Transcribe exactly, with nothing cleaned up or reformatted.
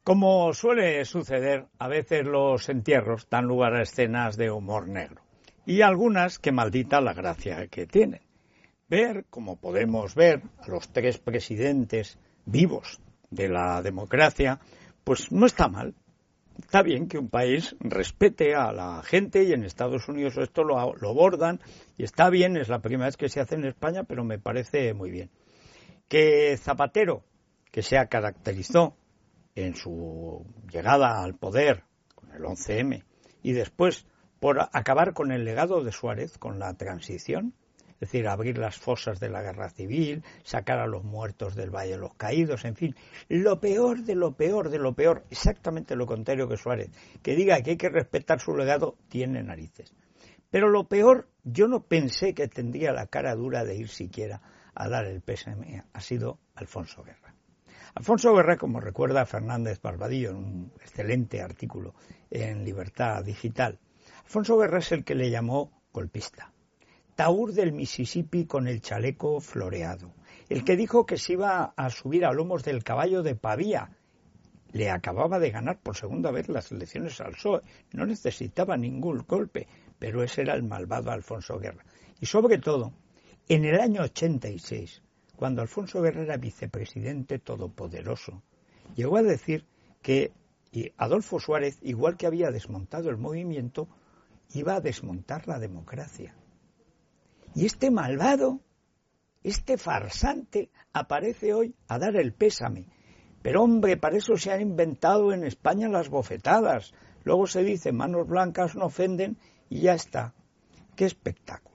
Como suele suceder, a veces los entierros dan lugar a escenas de humor negro y algunas que maldita la gracia que tienen. Ver, como podemos ver, a los tres presidentes vivos de la democracia, pues no está mal. Está bien que un país respete a la gente y en Estados Unidos esto lo, lo abordan y está bien, es la primera vez que se hace en España, pero me parece muy bien. Que Zapatero, que se caracterizó en su llegada al poder con el once eme y después por acabar con el legado de Suárez, con la transición, es decir, abrir las fosas de la guerra civil, sacar a los muertos del Valle de los Caídos, en fin, lo peor de lo peor de lo peor, exactamente lo contrario que Suárez, que diga que hay que respetar su legado, tiene narices. Pero lo peor, yo no pensé que tendría la cara dura de ir siquiera a dar el pésame, ha sido Alfonso Guerra. Alfonso Guerra, como recuerda Fernández Barbadillo en un excelente artículo en Libertad Digital, Alfonso Guerra es el que le llamó golpista. Taur del Mississippi con el chaleco floreado, el que dijo que se iba a subir a lomos del caballo de Pavía. Le acababa de ganar por segunda vez las elecciones al P S O E, no necesitaba ningún golpe, pero ese era el malvado Alfonso Guerra. Y sobre todo, en el año ochenta y seis, cuando Alfonso Guerra era vicepresidente todopoderoso, llegó a decir que Adolfo Suárez, igual que había desmontado el movimiento, iba a desmontar la democracia. Y este malvado, este farsante, aparece hoy a dar el pésame. Pero hombre, para eso se han inventado en España las bofetadas. Luego se dice, manos blancas no ofenden y ya está. ¡Qué espectáculo!